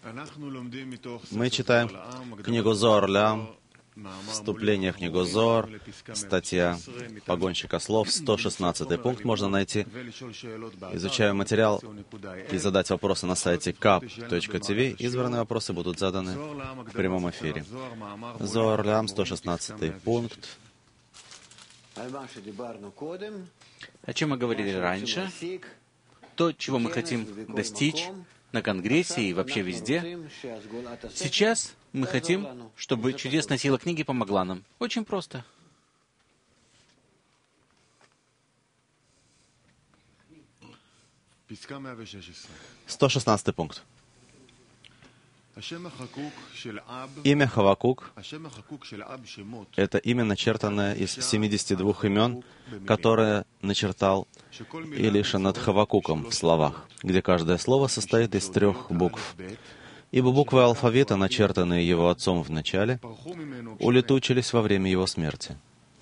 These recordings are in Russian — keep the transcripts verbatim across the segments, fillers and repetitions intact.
Мы читаем книгу Зоар Ле'ам, вступление в книгу Зоар, статья «Погонщика слов», сто шестнадцатый пункт можно найти. Изучаем материал и задать вопросы на сайте кап точка ти ви. Избранные вопросы будут заданы в прямом эфире. Зоар Ле'ам, сто шестнадцатый пункт. О чем мы говорили раньше, то, чего мы хотим достичь на Конгрессе и вообще везде. Сейчас мы хотим, чтобы чудесная сила книги помогла нам. Очень просто. сто шестнадцатый пункт. Имя Хавакук — это имя, начертанное из семидесяти двух имен, которое начертал Илиша над Хавакуком в словах, где каждое слово состоит из трех букв. Ибо буквы алфавита, начертанные его отцом в начале, улетучились во время его смерти.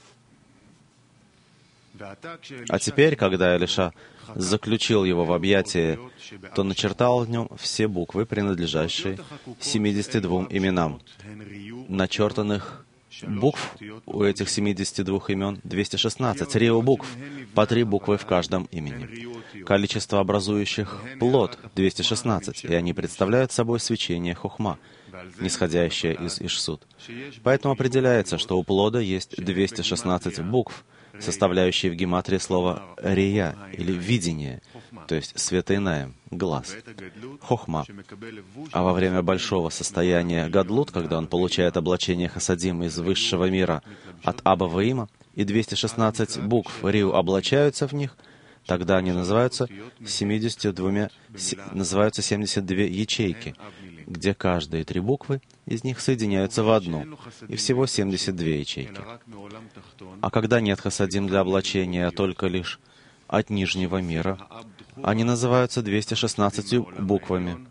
А теперь, когда Илиша заключил его в объятие, то начертал в нем все буквы, принадлежащие семидесяти двум именам. Начертанных букв у этих семидесяти двух имен двести шестнадцать, рио букв, по три буквы в каждом имени. Количество образующих плод двести шестнадцать, и они представляют собой свечение хохма, нисходящее из Ишсут. Поэтому определяется, что у плода есть двести шестнадцать букв, составляющие в гематрии слово «рия» или «видение», то есть светоинаем, глаз, хохма. А во время большого состояния гадлут, когда он получает облачение хасадим из высшего мира от Аба Ваима, и двести шестнадцать букв риу облачаются в них, тогда они называются семьдесят двумя, называются семьдесят две ячейки, где каждые три буквы из них соединяются в одну, и всего семьдесят две ячейки. А когда нет хасадим для облачения, а только лишь от нижнего мира, они называются двумястами шестнадцатью буквами.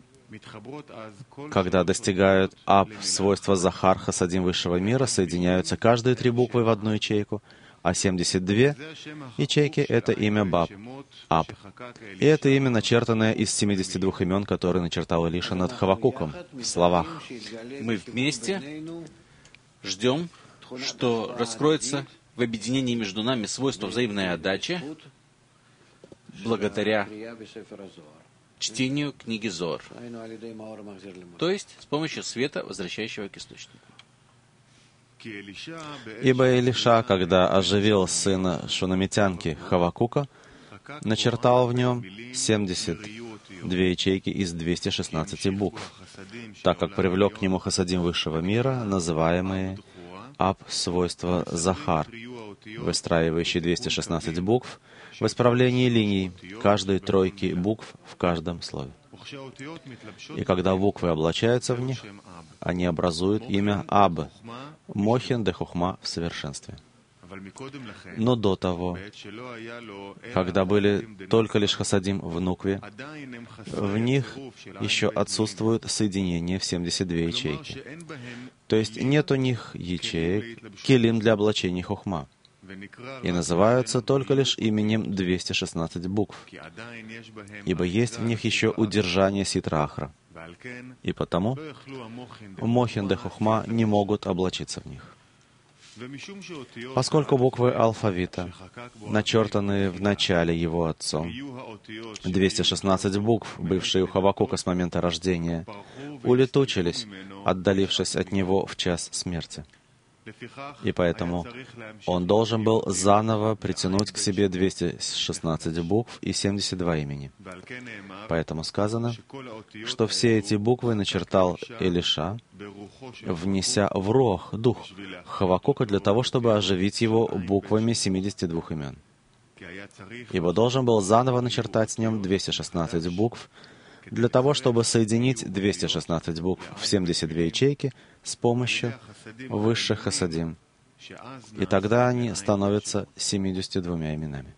Когда достигают аб, свойства захар, хасадим высшего мира, соединяются каждые три буквы в одну ячейку, а семьдесят две ячейки — это имя Баб, Аб. И это имя, начертанное из семидесяти двух имен, которые начертал Илиша над Хавакуком в словах. Мы вместе ждем, что раскроется в объединении между нами свойство взаимной отдачи благодаря чтению книги Зоар, то есть с помощью света, возвращающего к источнику. Ибо Илиша, когда оживил сына шунамитянки Хавакука, начертал в нем семьдесят две ячейки из двухсот шестнадцати букв, так как привлек к нему хасадим высшего мира, называемые аб, свойства захар, выстраивающие двести шестнадцать букв в исправлении линий каждой тройки букв в каждом слове. И когда буквы облачаются в них, они образуют имя Аб, Мохин де Хохма в совершенстве. Но до того, когда были только лишь хасадим в нукве, в них еще отсутствует соединение в семьдесят две ячейки. То есть нет у них ячеек, келим для облачения хохма, и называются только лишь именем двести шестнадцать букв, ибо есть в них еще удержание ситра ахра, и потому мохин де хохма не могут облачиться в них. Поскольку буквы алфавита, начертанные в начале его отцом, двести шестнадцать букв, бывшие у Хавакука с момента рождения, улетучились, отдалившись от него в час смерти. И поэтому он должен был заново притянуть к себе двести шестнадцать букв и семьдесят два имени. Поэтому сказано, что все эти буквы начертал Илиша, внеся в руах, дух Хавакука, для того, чтобы оживить его буквами семидесяти двух имен. Ибо должен был заново начертать с ним двести шестнадцать букв, для того, чтобы соединить двести шестнадцать букв в семьдесят две ячейки с помощью высших хасадим. И тогда они становятся семидесятью двумя именами.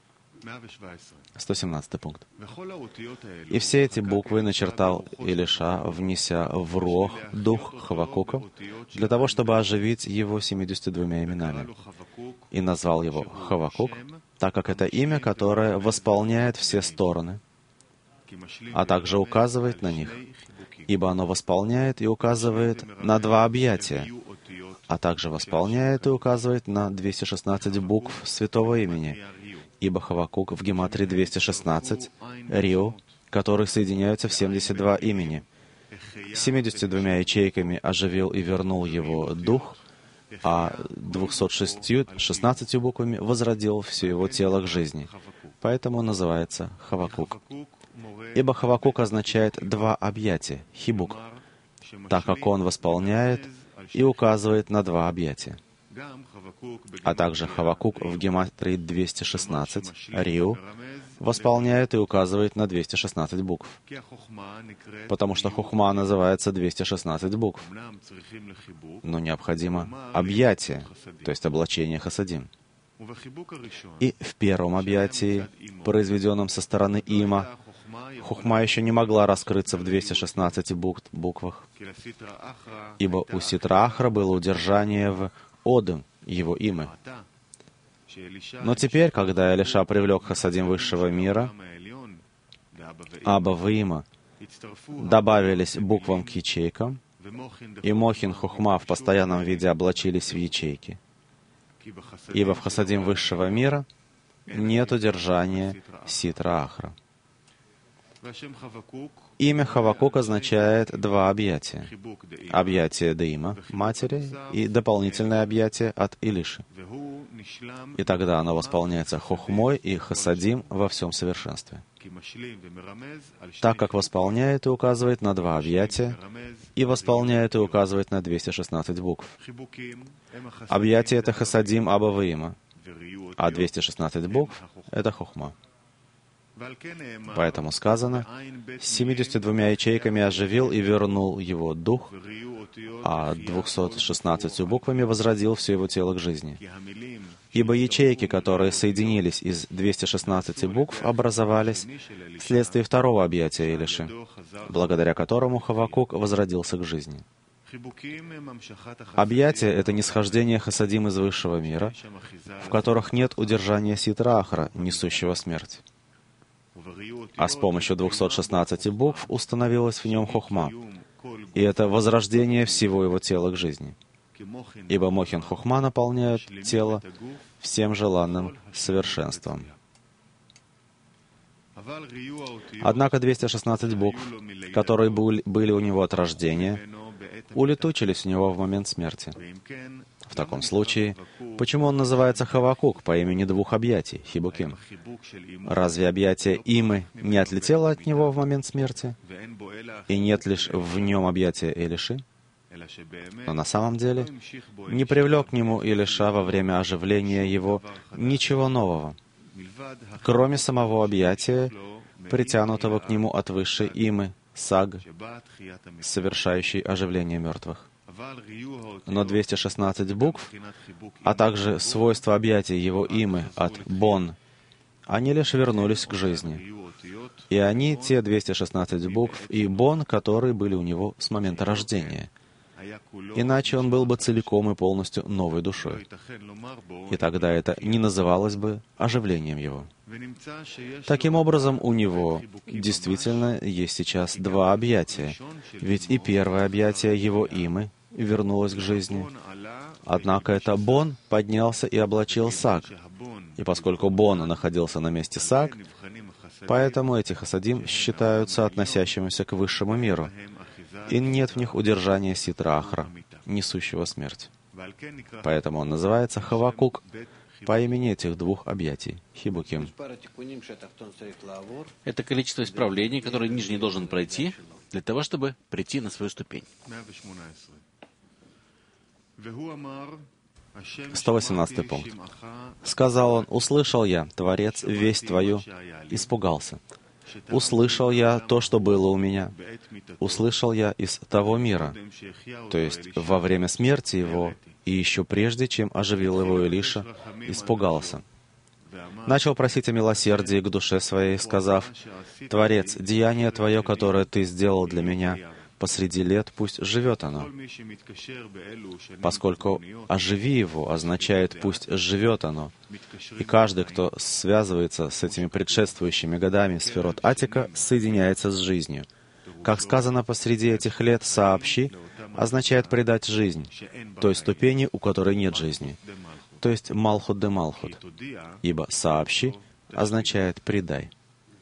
сто семнадцатый пункт. И все эти буквы начертал Илиша, внеся в руах дух Хавакука, для того, чтобы оживить его семидесятью двумя именами. И назвал его Хавакук, так как это имя, которое восполняет все стороны, а также указывает на них, ибо оно восполняет и указывает на два объятия, а также восполняет и указывает на двести шестнадцать букв святого имени, ибо Хавакук в гематрии двести шестнадцать, Риу, которые соединяются в семьдесят два имени. семьюдесятью двумя ячейками оживил и вернул его дух, а двумястами шестнадцатью буквами возродил все его тело к жизни. Поэтому называется Хавакук. Ибо Хавакук означает «два объятия», хибук, так как он восполняет и указывает на два объятия. А также Хавакук в гематрии двести шестнадцать, Риу, восполняет и указывает на двести шестнадцать букв. Потому что хухма называется двести шестнадцать букв. Но необходимо объятие, то есть облачение хасадим. И в первом объятии, произведенном со стороны има, хухма еще не могла раскрыться в двухстах шестнадцати буквах, ибо у Ситра Ахра было удержание в Одым, его имя. Но теперь, когда Элиша привлек хасадим высшего мира, Аба и Има добавились буквам к ячейкам, и Мохин Хухма в постоянном виде облачились в ячейки. Ибо в хасадим высшего мира нет удержания Ситра Ахра. Имя Хавакук означает два объятия. Объятие Деима, матери, и дополнительное объятие от Илиши. И тогда оно восполняется хохмой и хасадим во всем совершенстве. Так как восполняет и указывает на два объятия, и восполняет и указывает на двести шестнадцать букв. Объятие — это хасадим Аба Ваима, а двести шестнадцать букв — это хохма. Поэтому сказано, семьюдесятью двумя ячейками оживил и вернул его дух, а двумястами шестнадцатью буквами возродил все его тело к жизни. Ибо ячейки, которые соединились из двухсот шестнадцати букв, образовались вследствие второго объятия Илиши, благодаря которому Хавакук возродился к жизни. Объятия — это нисхождение хасадим из высшего мира, в которых нет удержания Ситра Ахра, несущего смерть. А с помощью двухсот шестнадцати букв установилась в нем хохма, и это возрождение всего его тела к жизни. Ибо Мохин Хохма наполняют тело всем желанным совершенством. Однако двести шестнадцать букв, которые были у него от рождения, улетучились у него в момент смерти. В таком случае, почему он называется Хавакук по имени двух объятий, Хибуким? Разве объятие Имы не отлетело от него в момент смерти? И нет лишь в нем объятия Элиши? Но на самом деле не привлек к нему Илиша во время оживления его ничего нового, кроме самого объятия, притянутого к нему от высшей Имы, Саг, совершающей оживление мертвых. Но двести шестнадцать букв, а также свойства объятия его имы от Бон, они лишь вернулись к жизни. И они, те двести шестнадцать букв, и Бон, которые были у него с момента рождения. Иначе он был бы целиком и полностью новой душой. И тогда это не называлось бы оживлением его. Таким образом, у него действительно есть сейчас два объятия, ведь и первое объятие его имы вернулось к жизни. Однако это Бон поднялся и облачил Саг. И поскольку Бон находился на месте Саг, поэтому эти хасадим считаются относящимися к высшему миру, и нет в них удержания Ситра Ахра, несущего смерть. Поэтому он называется Хавакук по имени этих двух объятий, Хибуким. Это количество исправлений, которые нижний должен пройти для того, чтобы прийти на свою ступень. сто восемнадцатый пункт. Сказал он: «Услышал я, Творец, весть твою, испугался. Услышал я то, что было у меня. Услышал я из того мира», то есть во время смерти его, и еще прежде, чем оживил его Илиша, испугался. Начал просить о милосердии к душе своей, сказав: «Творец, деяние Твое, которое Ты сделал для меня, посреди лет, пусть живет оно. Поскольку «оживи его» означает «пусть живет оно». И каждый, кто связывается с этими предшествующими годами сферот Атика, соединяется с жизнью. Как сказано, посреди этих лет «сообщи» означает придать жизнь, той ступени, у которой нет жизни, то есть Малхут де Малхут, ибо «сообщи» означает «придай».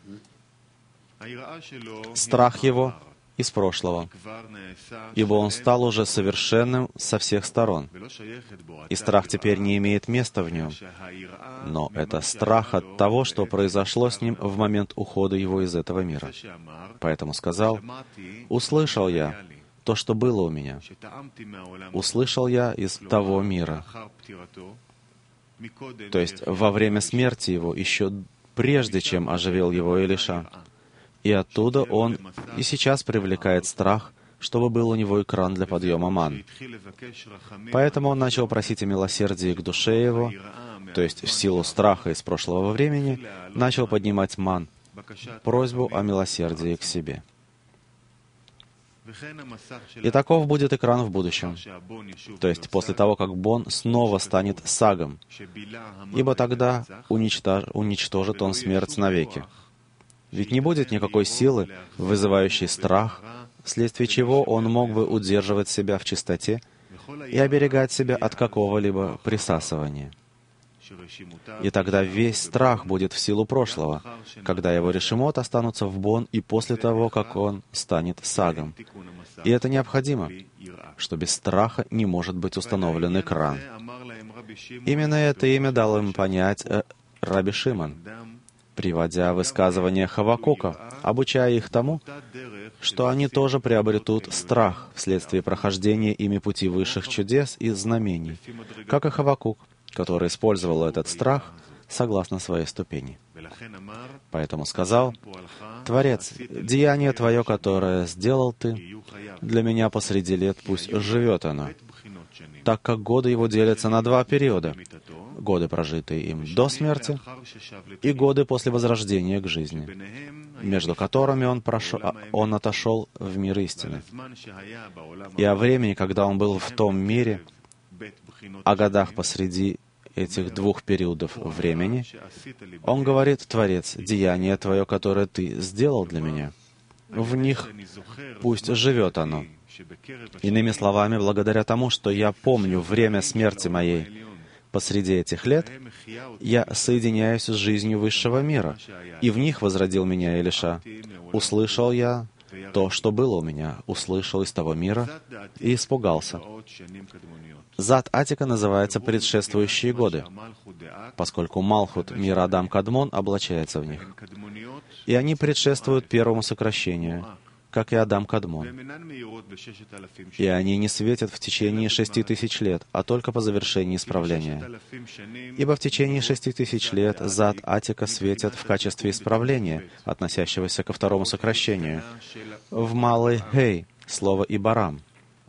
Страх его из прошлого, ибо он стал уже совершенным со всех сторон, и страх теперь не имеет места в нем, но это страх от того, что произошло с ним в момент ухода его из этого мира. Поэтому сказал: «Услышал я то, что было у меня, услышал я из того мира». То есть во время смерти его, еще прежде, чем оживил его Элиша. И оттуда он и сейчас привлекает страх, чтобы был у него экран для подъема ман. Поэтому он начал просить о милосердии к душе его, то есть в силу страха из прошлого времени, начал поднимать ман, просьбу о милосердии к себе. И таков будет экран в будущем, то есть после того, как Бон снова станет сагом, ибо тогда уничтож... уничтожит он смерть навеки. Ведь не будет никакой силы, вызывающей страх, вследствие чего он мог бы удерживать себя в чистоте и оберегать себя от какого-либо присасывания. И тогда весь страх будет в силу прошлого, когда его решимот останутся в Бон и после того, как он станет сагом. И это необходимо, что без страха не может быть установлен экран. Именно это имя дал им понять э, Раби Шимон, приводя высказывание Хавакука, обучая их тому, что они тоже приобретут страх вследствие прохождения ими пути высших чудес и знамений, как и Хавакук, который использовал этот страх согласно своей ступени. Поэтому сказал: «Творец, деяние Твое, которое сделал Ты, для меня посреди лет пусть живет оно, так как годы его делятся на два периода — годы, прожитые им до смерти, и годы после возрождения к жизни, между которыми он, прошел, он отошел в мир истины. И о времени, когда он был в том мире, о годах посреди этих двух периодов времени, он говорит: «Творец, деяние Твое, которое Ты сделал для меня, в них пусть живет оно». Иными словами, благодаря тому, что я помню время смерти моей посреди этих лет, я соединяюсь с жизнью высшего мира, и в них возродил меня Элиша. Услышал я то, что было у меня, услышал из того мира и испугался. Зад Атика называется предшествующие годы, поскольку Малхут, мир Адам Кадмон, облачается в них. И они предшествуют первому сокращению, как и Адам Кадмон. И они не светят в течение шести тысяч лет, а только по завершении исправления. Ибо в течение шести тысяч лет Зад Атика светят в качестве исправления, относящегося ко второму сокращению. В малой Хей слово Ибарам.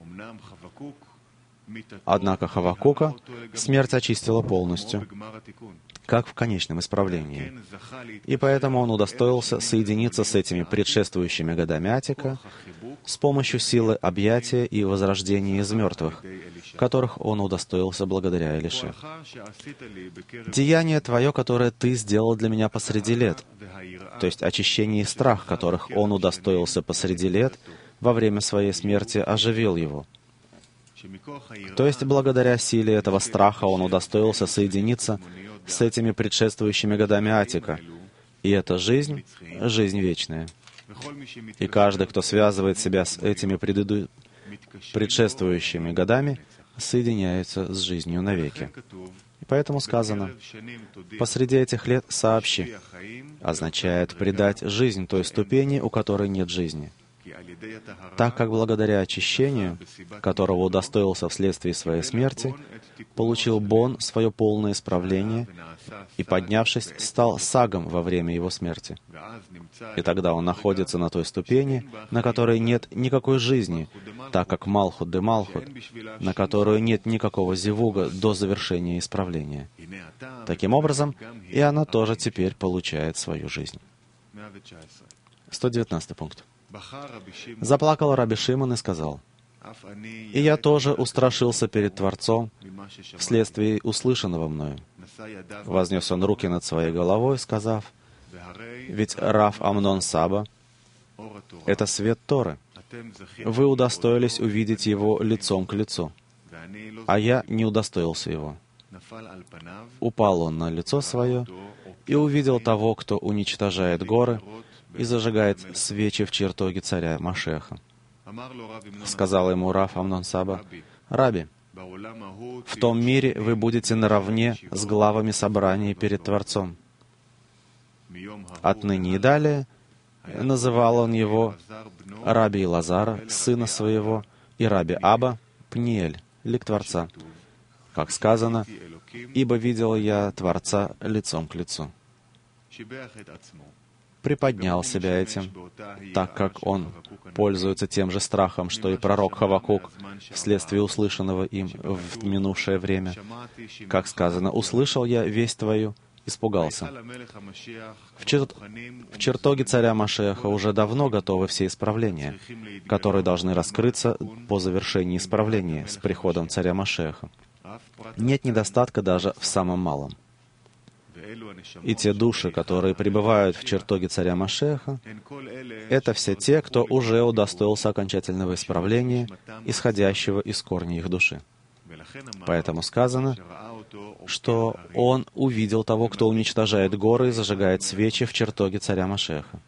Однако Хавакука смерть очистила полностью, как в конечном исправлении. И поэтому он удостоился соединиться с этими предшествующими годами Атика с помощью силы объятия и возрождения из мертвых, которых он удостоился благодаря Элише. «Деяние Твое, которое Ты сделал для меня посреди лет», то есть очищение и страх, которых он удостоился посреди лет, во время своей смерти оживил его. То есть благодаря силе этого страха он удостоился соединиться с этими предшествующими годами Атика. И эта жизнь — жизнь вечная. И каждый, кто связывает себя с этими преду... предшествующими годами, соединяется с жизнью навеки. И поэтому сказано: «Посреди этих лет сообщи» означает придать жизнь той ступени, у которой нет жизни. Так как благодаря очищению, которого удостоился вследствие своей смерти, получил Бон свое полное исправление и, поднявшись, стал сагом во время его смерти. И тогда он находится на той ступени, на которой нет никакой жизни, так как Малхут де Малхут, на которую нет никакого зивуга до завершения исправления. Таким образом, и она тоже теперь получает свою жизнь. сто девятнадцатый пункт. Заплакал Раби Шимон и сказал: «И я тоже устрашился перед Творцом вследствие услышанного мною». Вознес он руки над своей головой, сказав: «Ведь Рав Амнон Саба — это свет Торы. Вы удостоились увидеть его лицом к лицу, а я не удостоился его». Упал он на лицо свое и увидел того, кто уничтожает горы и зажигает свечи в чертоге царя Машеха. Сказал ему Рав Амнон Саба: «Раби, в том мире вы будете наравне с главами собраний перед Творцом». Отныне и далее называл он его Раби Илазара, сына своего, и Раби Аба, Пниэль, лик Творца. Как сказано: «Ибо видел я Творца лицом к лицу». Приподнял себя этим, так как он пользуется тем же страхом, что и пророк Хавакук вследствие услышанного им в минувшее время. Как сказано: «Услышал я весть твою, испугался». В, чер... в чертоге царя Машеха уже давно готовы все исправления, которые должны раскрыться по завершении исправления с приходом царя Машеха. Нет недостатка даже в самом малом. И те души, которые пребывают в чертоге царя Машеха, это все те, кто уже удостоился окончательного исправления, исходящего из корней их души. Поэтому сказано, что он увидел того, кто уничтожает горы и зажигает свечи в чертоге царя Машеха.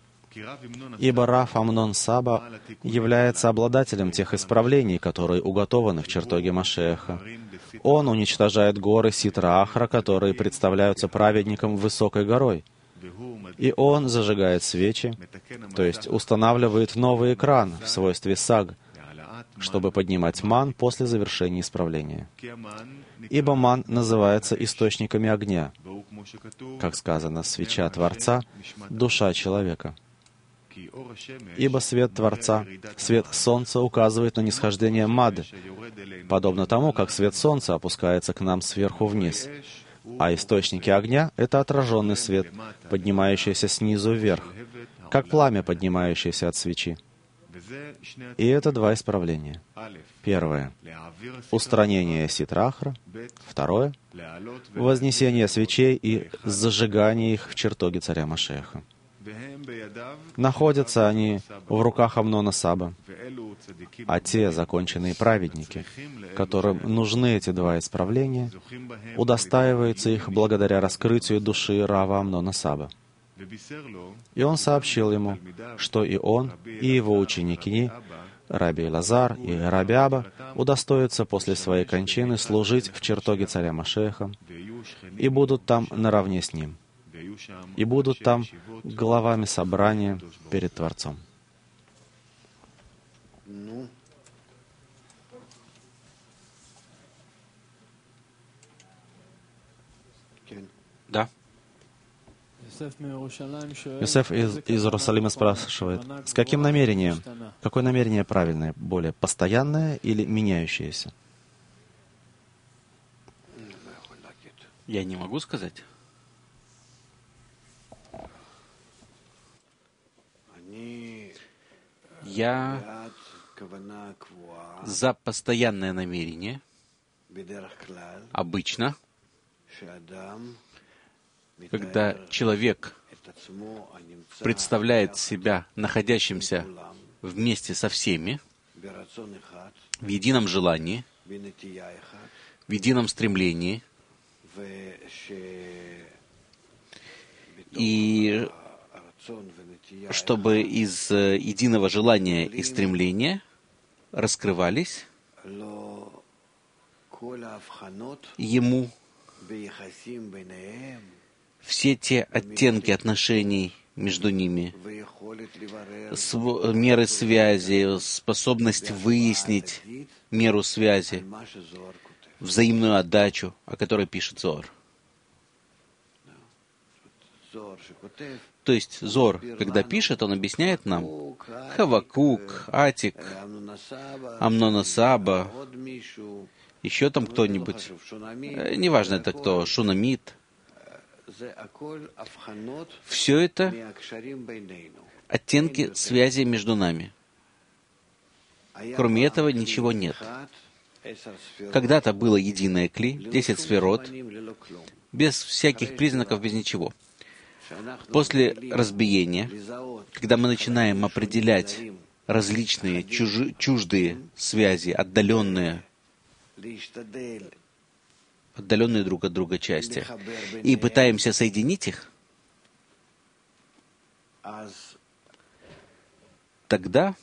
Ибо Рав Амнон Саба является обладателем тех исправлений, которые уготованы в чертоге Машеха. Он уничтожает горы Ситра-Ахра, которые представляются праведником высокой горой. И он зажигает свечи, то есть устанавливает новый экран в свойстве саг, чтобы поднимать ман после завершения исправления. Ибо ман называется источниками огня. Как сказано: «Свеча Творца — душа человека». Ибо свет Творца, свет Солнца указывает на нисхождение Мад, подобно тому, как свет Солнца опускается к нам сверху вниз. А источники огня — это отраженный свет, поднимающийся снизу вверх, как пламя, поднимающееся от свечи. И это два исправления. Первое — устранение Ситрахра. Второе — вознесение свечей и зажигание их в чертоге царя Машеха. Находятся они в руках Амнона Саба, а те законченные праведники, которым нужны эти два исправления, удостаиваются их благодаря раскрытию души Рава Амнона Саба. И он сообщил ему, что и он, и его ученики, Раби Илазар и Раби Аба, удостоятся после своей кончины служить в чертоге царя Машеха и будут там наравне с ним, и будут там главами собрания перед Творцом. Да. Йосеф из, из Иерусалима спрашивает, с каким намерением? Какое намерение правильное? Более постоянное или меняющееся? Я не могу сказать. Я за постоянное намерение. Обычно, когда человек представляет себя находящимся вместе со всеми, в едином желании, в едином стремлении, и чтобы из единого желания и стремления раскрывались ему все те оттенки отношений между ними, меры связи, способность выяснить меру связи, взаимную отдачу, о которой пишет Зоар. То есть Зоар, когда пишет, он объясняет нам Хавакук, Атик, Амнона Саба, еще там кто-нибудь, неважно это кто, Шунамит. Все это оттенки связи между нами. Кроме этого, ничего нет. Когда-то было единое кли, десять сферот, без всяких признаков, без ничего. После разбиения, когда мы начинаем определять различные чужи, чуждые связи, отдаленные, отдаленные друг от друга части, и пытаемся соединить их, тогда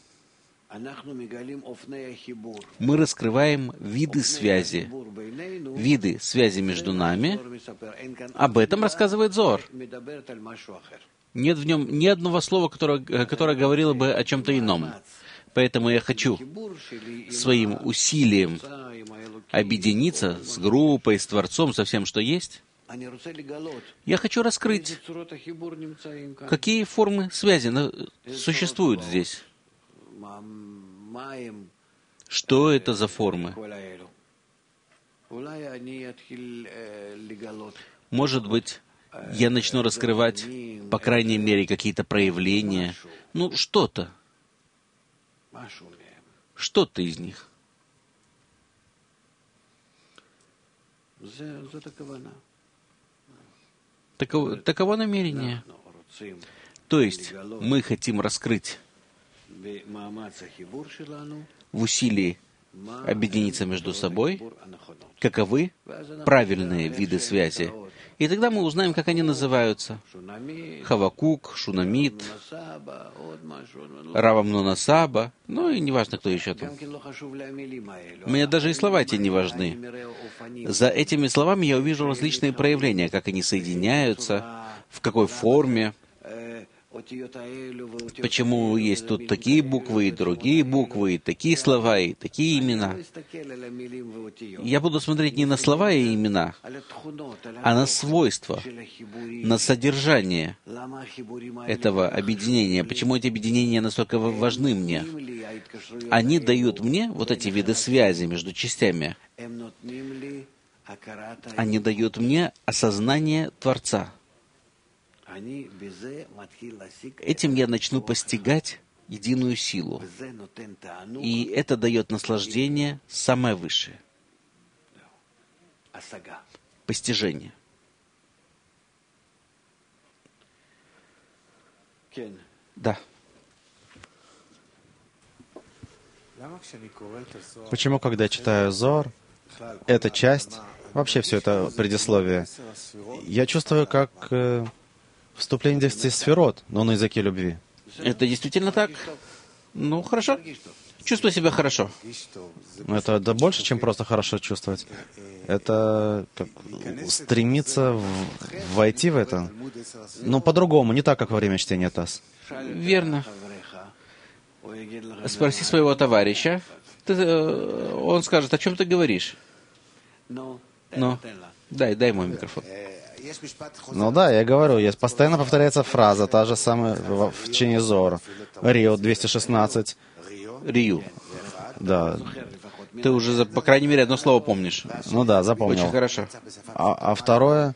мы раскрываем виды связи, виды связи между нами. Об этом рассказывает Зоар. Нет в нем ни одного слова, которое, которое говорило бы о чем-то ином. Поэтому я хочу своим усилием объединиться с группой, с Творцом, со всем, что есть. Я хочу раскрыть, какие формы связи существуют здесь. Что это за формы? Может быть, я начну раскрывать, по крайней мере, какие-то проявления. Ну, что-то. Что-то из них. Таково, таково намерение. То есть, мы хотим раскрыть в усилии объединиться между собой, каковы правильные виды связи. И тогда мы узнаем, как они называются. Хавакук, Шунамит, Равамнунасаба, ну и неважно, кто еще там. Мне даже и слова эти не важны. За этими словами я увижу различные проявления, как они соединяются, в какой форме. Почему есть тут такие буквы, и другие буквы, и такие слова, и такие имена. Я буду смотреть не на слова и имена, а на свойства, на содержание этого объединения. Почему эти объединения настолько важны мне? Они дают мне вот эти виды связи между частями. Они дают мне осознание Творца. Этим я начну постигать единую силу. И это дает наслаждение самое высшее. Постижение. Да. Почему, когда я читаю Зоар, эта часть, вообще все это предисловие, я чувствую, как э, вступление десяти сферот, но на языке любви. Это действительно так? Ну, хорошо. Чувствую себя хорошо. Это да, больше, чем просто хорошо чувствовать. Это как стремиться в, войти в это. Но по-другому, не так, как во время чтения Тас. Верно. Спроси своего товарища. Ты, он скажет, о чем ты говоришь? Ну, дай, дай мой микрофон. Ну да, я говорю, есть постоянно повторяется фраза, та же самая в, в течение Зоара. Рио двести шестнадцать. Рио. Да. Ты уже, по крайней мере, одно слово помнишь. Ну да, запомнил. Очень хорошо. А, а второе...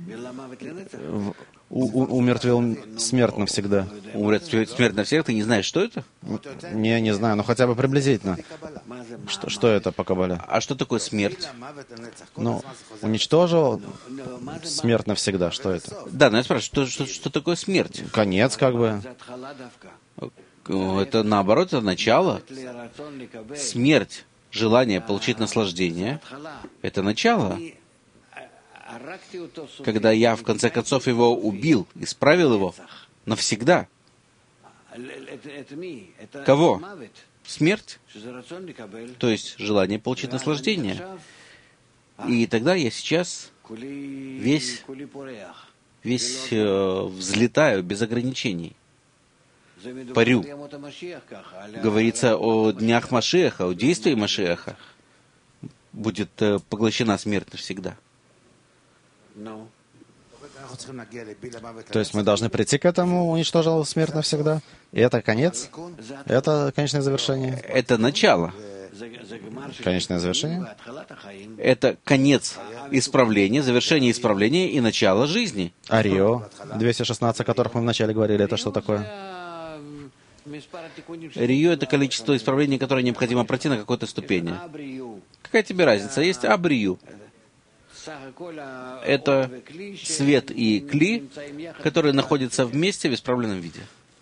У, у, умертвил смерть навсегда. Умертвил смерть навсегда? Ты не знаешь, что это? Не, не знаю, но хотя бы приблизительно. Что, что это по Кабале? А что такое смерть? Ну, уничтожил смерть навсегда. Что это? Да, но я спрашиваю, что, что, что такое смерть? Конец, как бы. Это наоборот, это начало. Смерть, желание получить наслаждение, это начало. Когда я, в конце концов, его убил, исправил его навсегда. Кого? Смерть. То есть желание получить наслаждение. И тогда я сейчас весь, весь э, взлетаю без ограничений. Парю. Говорится о днях Машиаха, о действии Машиаха. Будет э, поглощена смерть навсегда. То есть мы должны прийти к этому, уничтожил смерть навсегда? И это конец? Это конечное завершение? Это начало. Конечное завершение? Это конец исправления, завершение исправления и начало жизни. А Рио двести шестнадцать, о которых мы вначале говорили, это что такое? Рию — это количество исправлений, которое необходимо пройти на какой-то ступени. Какая тебе разница? Есть абрию. Это свет и кли, которые находятся вместе в исправленном виде.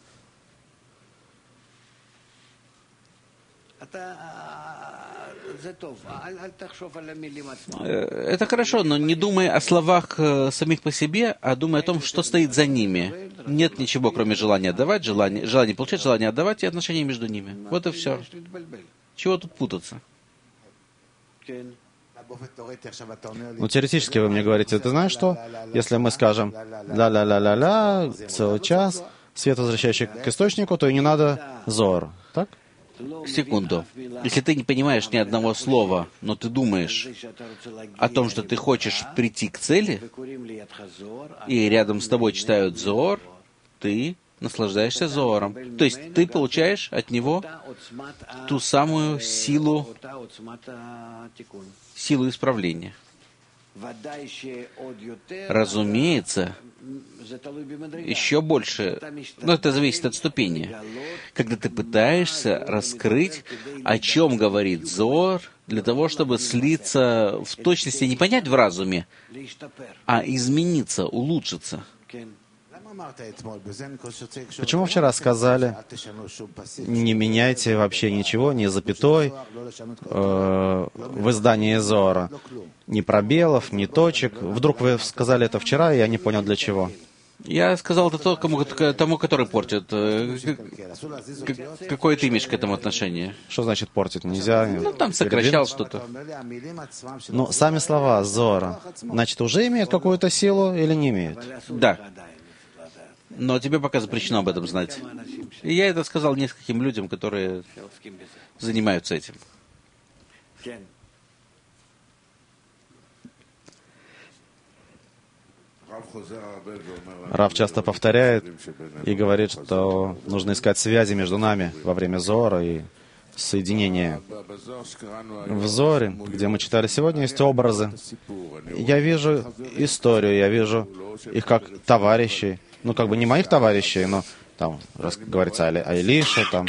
Это хорошо, но не думай о словах самих по себе, а думай о том, что стоит за ними. Нет ничего, кроме желания отдавать, желания, желания получать, желания отдавать и отношения между ними. Вот и все. Чего тут путаться? Ну, теоретически вы мне говорите, ты знаешь что? Если мы скажем ля-ля-ля-ля-ля целый час, свет, возвращающий к источнику, то и не надо зор, так? Секунду. Если ты не понимаешь ни одного слова, но ты думаешь о том, что ты хочешь прийти к цели, и рядом с тобой читают зор, ты наслаждаешься зором. То есть ты получаешь от него ту самую силу, силу исправления. Разумеется, еще больше, но это зависит от ступени. Когда ты пытаешься раскрыть, о чем говорит Зоар, для того, чтобы слиться в точности, не понять в разуме, а измениться, улучшиться. Почему вчера сказали, не меняйте вообще ничего, ни запятой э, в издании Зоара, ни пробелов, ни точек? Вдруг вы сказали это вчера, и я не понял для чего. Я сказал это тому, тому, который портит. Какое ты имеешь к этому отношение? Что значит портит? Нельзя... Ну, там сокращал что-то. Но сами слова Зоара, значит, уже имеют какую-то силу или не имеют? Да. Но тебе пока запрещено об этом знать. И я это сказал нескольким людям, которые занимаются этим. Рав часто повторяет и говорит, что нужно искать связи между нами во время Зоара и соединения. В Зоре, где мы читали сегодня, есть образы. Я вижу историю, я вижу их как товарищей. Ну, как бы не моих товарищей, но там раз говорится о Илише, там.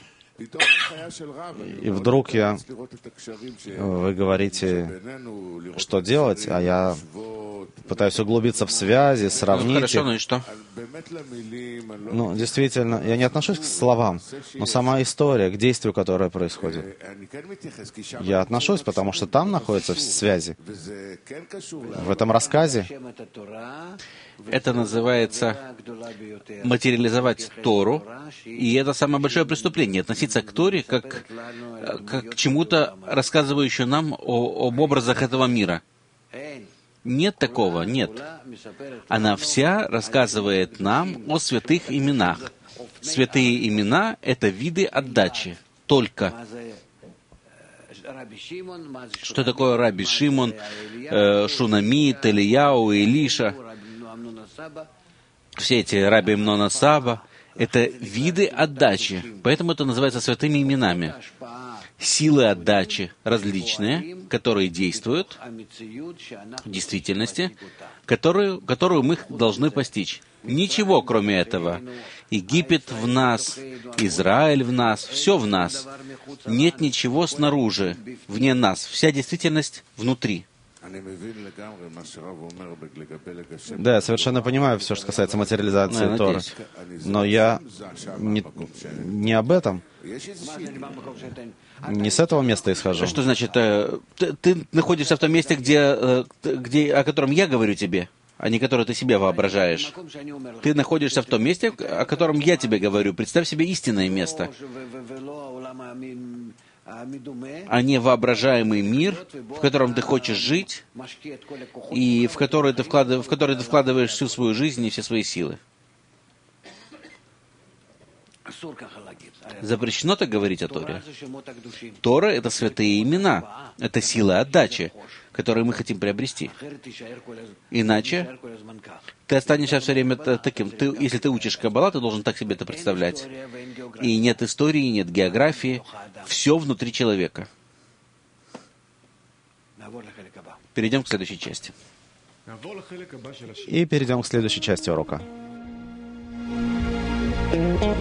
И вдруг я, вы говорите, что делать, а я пытаюсь углубиться в связи, сравнить. Ну, хорошо, ну и что? Ну, действительно, я не отношусь к словам, но сама история, к действию, которое происходит. Я отношусь, потому что там находятся связи. В этом рассказе это называется материализовать Тору, и это самое большое преступление, относиться к Торе как, как к чему-то, рассказывающему нам о, об образах этого мира. Нет такого, нет. Она вся рассказывает нам о святых именах. Святые имена — это виды отдачи. Только. Что такое Раби Шимон, э, Шунамит, Элияу, Илиша? Все эти Раби Мнона Саба — это виды отдачи. Поэтому это называется святыми именами. Силы отдачи различные, которые действуют в действительности, которую, которую мы должны постичь. Ничего, кроме этого. Египет в нас, Израиль в нас, все в нас. Нет ничего снаружи, вне нас. Вся действительность внутри. Да, я совершенно понимаю все, что касается материализации да, Торы. Но я не, не об этом. Не с этого места исхожу. Что значит, э, ты, ты находишься в том месте, где, э, где, о котором я говорю тебе, а не которое ты себе воображаешь. Ты находишься в том месте, о котором я тебе говорю. Представь себе истинное место, а не воображаемый мир, в котором ты хочешь жить, и в который ты вкладываешь, в который ты вкладываешь всю свою жизнь и все свои силы. Запрещено так говорить о Торе. Тора — это святые имена, это сила отдачи, которые мы хотим приобрести. Иначе ты останешься все время таким. Ты, если ты учишь Каббала, ты должен так себе это представлять. И нет истории, нет географии. Все внутри человека. Перейдем к следующей части. И перейдем к следующей части урока.